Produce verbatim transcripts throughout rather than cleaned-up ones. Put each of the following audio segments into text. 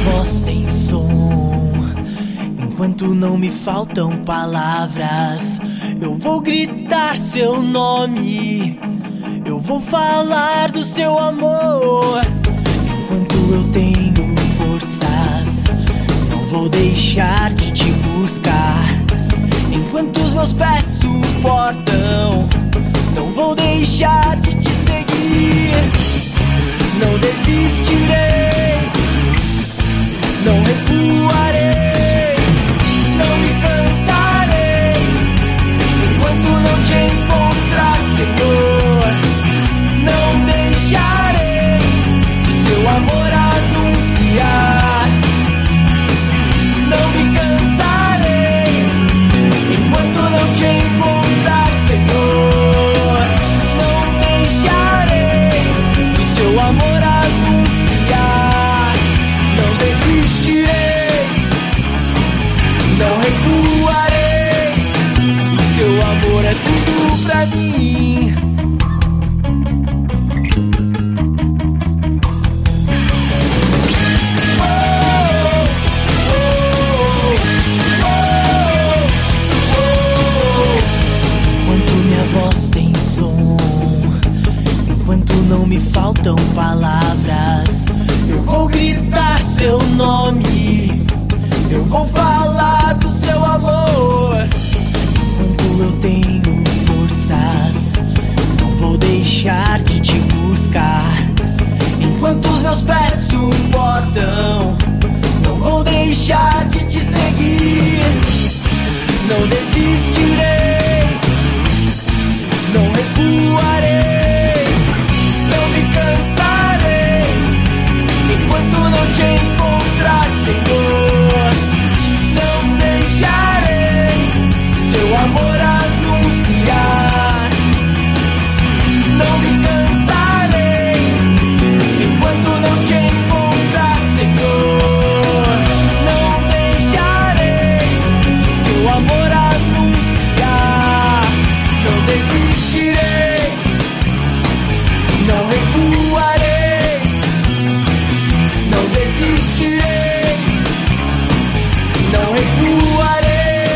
voz tem som, enquanto não me faltam palavras, eu vou gritar seu nome, eu vou falar do seu amor. Enquanto eu tenho forças, não vou deixar de te buscar. Enquanto os meus pés suportam, não vou deixar de te seguir. Não desistirei, não recuarei, não me cansarei, enquanto não te encontrar, Senhor. Não deixarei o seu amor anunciar. Não me cansarei, enquanto não te encontrar, Senhor. Não deixarei o seu amor anunciar. Não desistirei, não recuarei, o seu amor é tudo pra mim. Não me faltam palavras, eu vou gritar seu nome, eu vou falar do seu amor. Enquanto eu tenho forças, não vou deixar de te buscar. Enquanto os meus pés suportam, não vou deixar de te seguir. Não desistirei, não recuarei, não me cansarei, enquanto não te encontrar, Senhor. Não deixarei seu amor anunciar. Não me cansarei, enquanto não te encontrar, Senhor. Não deixarei seu amor anunciar. Não desistirei, não recuarei, não desistirei, não recuarei.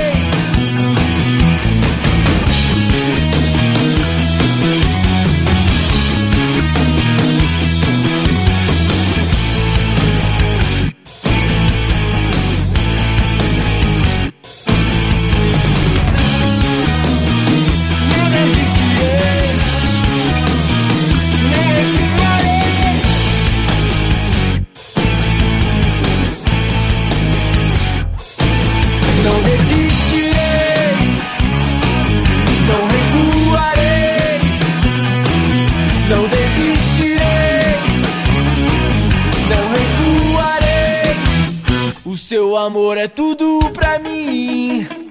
Não desistirei, não recuarei, não desistirei, não recuarei. O seu amor é tudo pra mim.